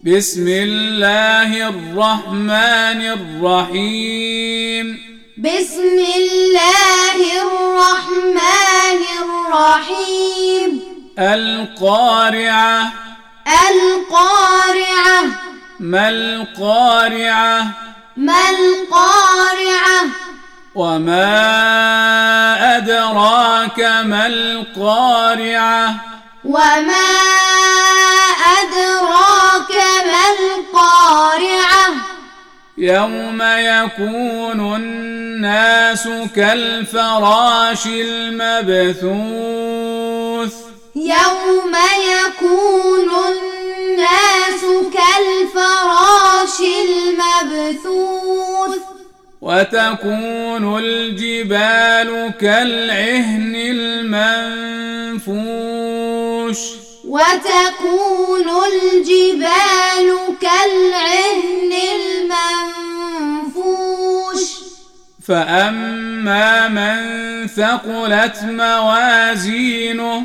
بسم الله الرحمن الرحيم. بسم الله الرحمن الرحيم. القارعة. القارعة. ما القارعة؟ ما القارعة؟ وما أدراك ما القارعة؟ وما أدراك ما القارعة؟ يوم يكون الناس كالفراش المبثوث. يوم يكون الناس كالفراش المبثوث. وتكون الجبال كالعهن المنفوش. وتكون الجبال كالعهن المنفوش. فأما من ثقلت موازينه.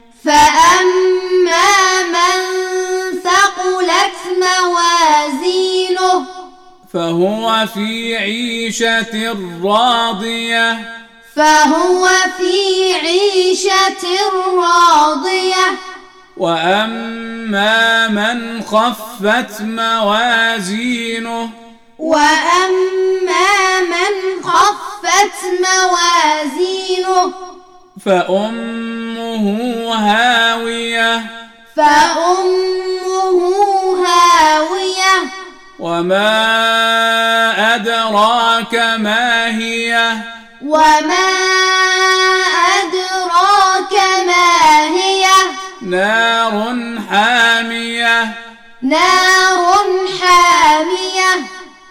فأما من ثقلت موازينه فهو في عيشة راضية. فهو في عيشة راضية. وأما من خفت موازينه. وأما من خفت موازينه فأمه هاوية. فأمه هاوية. وما أدراك ما هي؟ وما أدراك ما هي؟ نار حامية. نار